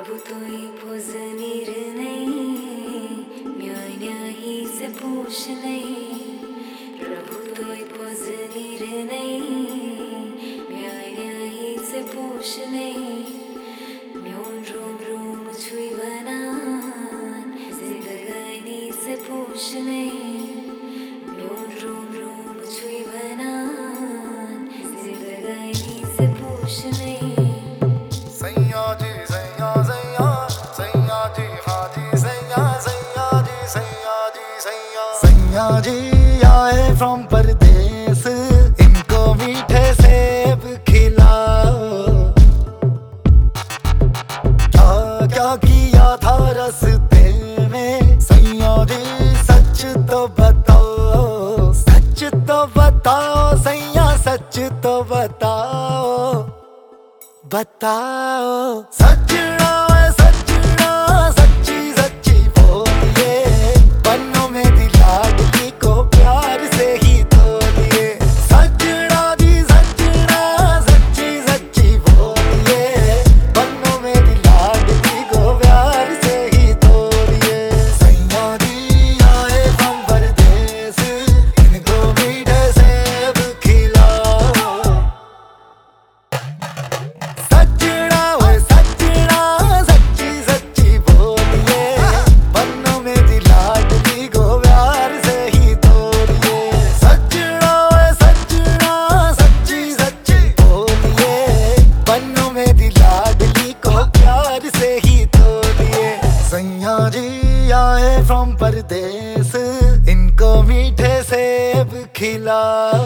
Rabutoy poznirnei, mianya hi se pushnei. Rabutoy poznirnei, mianya hi se pushnei. Myon rom rom chui banan, zindagani se pushnei. Myon rom rom chui banan, zindagani se pushnei. सैया जी सैया सैया सैया जी हाजी सैया सैया जी सैया जी सैया सैया जी आए फ्रॉम परदेस, इनको मीठे सेब खिलाओ। क्या क्या किया था रास्ते में सैया जी, सच तो बताओ, सच तो बताओ सैया, सच तो बताओ बताओ। सजना सजना सच्ची सच्ची बोलिए, पन्नों में दिलाडली को प्यार से ही तोलिए। सजना जी सजना सच्ची सच्ची बोलिए, पन्नों में दिलाडली को प्यार से ही तोलिए। सैया जी आए हम परदेस, इनको मीठे सेब खिलाओ। सजना ओए सजना सच्ची सच्ची बोलिए, पन्नों में दिलाडली को प्यार से ही तोलिए। सजना ओए सजना सच्ची सच्ची बोलिए, पन्नों में दिलाडली को प्यार से ही तोलिए। सैया जी आए फ्रॉम परदेस, इनको मीठे सेब खिलाओ।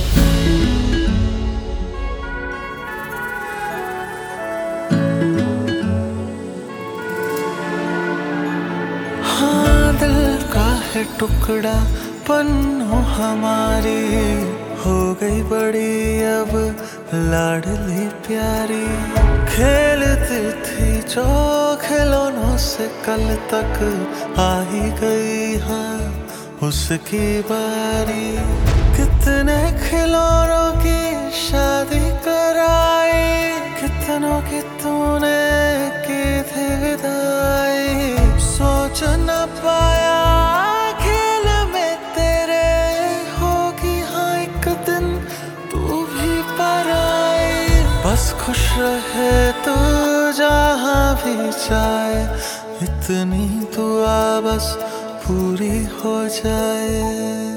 हाँ, दिल का है टुकड़ा पन्नों हमारी, हो गई बड़ी अब लाडली प्यारी। खेलती थी जो खिलौनों से कल तक, आ ही गई हाँ उसकी बारी। कितने खिलौनों की शादी कराई, कितनों की तूने की थी विदाई। सोच न पाया खेल में तेरे, होगी हाँ एक दिन तू भी पराई। बस खुश रहे तू जहाँ भी जाए, इतनी दुआ बस पूरी हो जाए।